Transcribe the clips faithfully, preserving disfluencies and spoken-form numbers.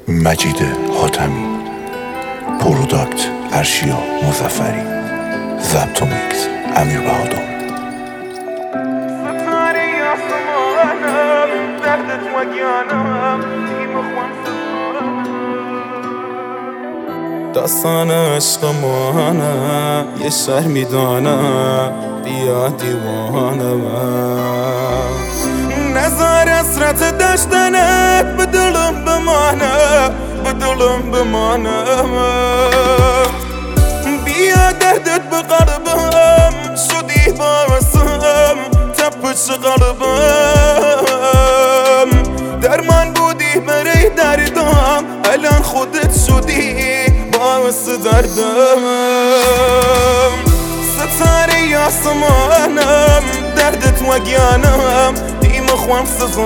مجید حاتمی، پروداکت ارشیا مظفری، ضبط و میکس امیر بهادر. داستان عشق ماهانه یه شهر میدانه بیا دیوانه نظر اسرت داشتنت به دلم بمانه به دلم بمانه بیا دردت به قلبم شدی باسم تپش قلبم درمان بودی برای دردم الان خودت شدی باعث دردم ستاره آسمانم دردت وگیانم دیم خوام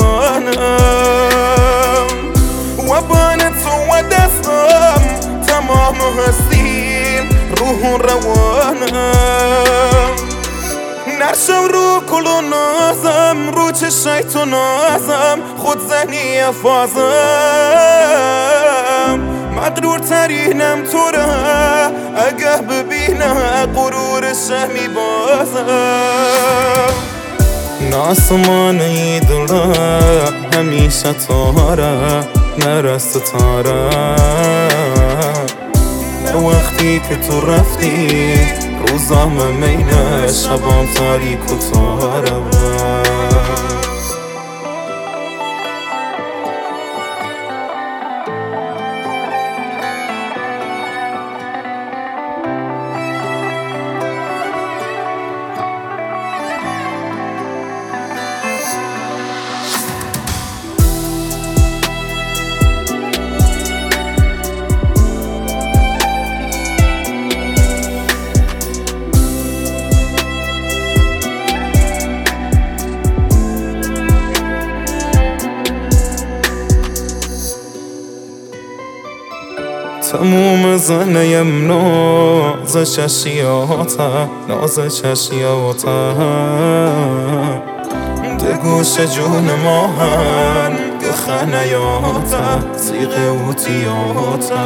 سزانم و بانت و دستم تمام هستیم روح و روانم نرشو رو کل و نازم رو چشای تو نازم خود زنی افازم مغرور ترینم تو را اگه ببینم غرور شمی بازم ناسمانه دل همیشه تاره نرست تاره وقتی که تو رفتی روزام مینه شبام تاریک و تاره تموم زنیم ناز چشیاتا ناز چشیاتا ده گوش جون ماهن که خنیاتا سیغ اوتیاتا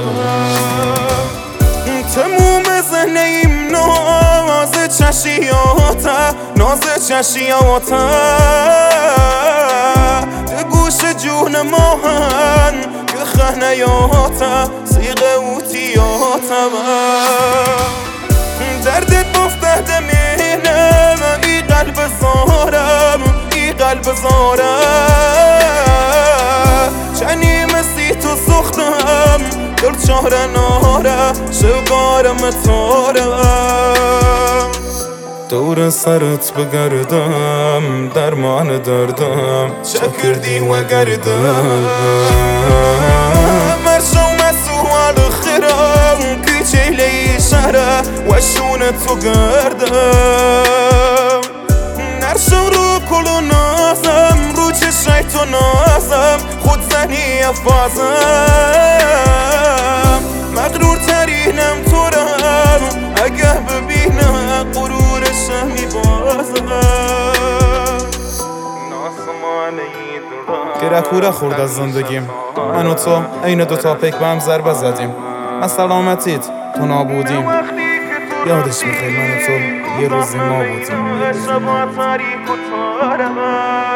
تموم زنیم ناز چشیاتا ناز چشیاتا ده گوش جون ماهن خنیاتا سیغ اوتیاتا دردت بفته دمینم ای قلب زارم ای قلب زارم چنی مسی تو سختم دل چهره ناره شوگارم تارم دور سرت بگردم درمان دردم چه کردی و گردم مرشو مسوال خیرم که چیلی شهره و شونتو گردم نرشو رو کلو نازم رو چشای تو نازم خود زنی افازم مغرور ترینم تو رم اگه ببینم غرور شمی بازم گرکوره خورد از زندگیم من و تو این دوتا پیک به هم ضربه زدیم از سلامتیت تو نابودیم یادش میخوای من و تو یه روزی ما بودیم